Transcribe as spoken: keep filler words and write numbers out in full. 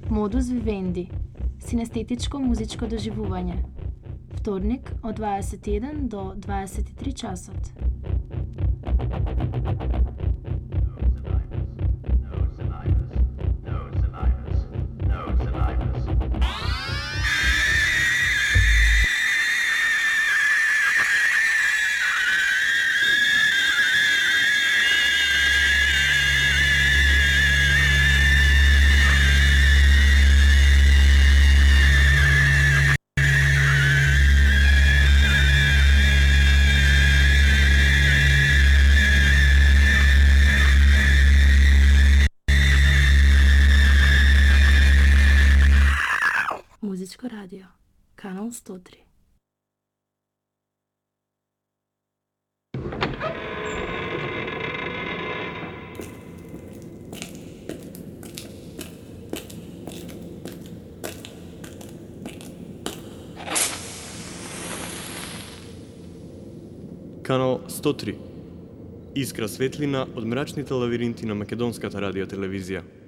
Modus vivendi, sinestetičko muzičko doživljanje. Vtornik od dvajset jedan do dvajset tri časot. Muzičko radio, kanal sto tri. Kanal sto tri. Искра светлина од мрачните лавиринти на македонската радиотелевизија.